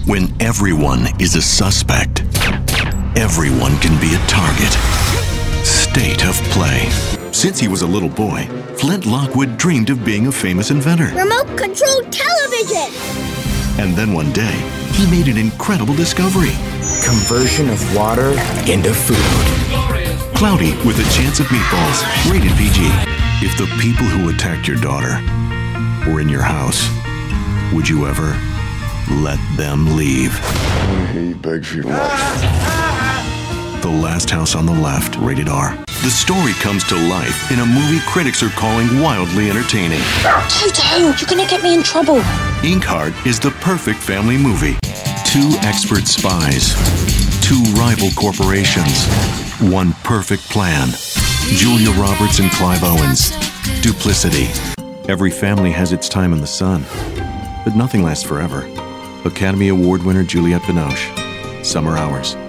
When everyone is a suspect, everyone can be a target. State of play. Since he was a little boy, Flint Lockwood dreamed of being a famous inventor. Remote-controlled television! And then one day, he made an incredible discovery. Conversion of water into food. Cloudy with a Chance of Meatballs. Rated PG. If the people who attacked your daughter were in your house, would you ever let them leave? He begged for your life. The Last House on the Left. Rated R. The story comes to life in a movie critics are calling wildly entertaining. Toto, you're gonna get me in trouble. Inkheart is the perfect family movie. Two expert spies, two rival corporations, one perfect plan. Julia Roberts and Clive Owens. Duplicity. Every family has its time in the sun, but nothing lasts forever. Academy Award winner Juliette Binoche. Summer Hours.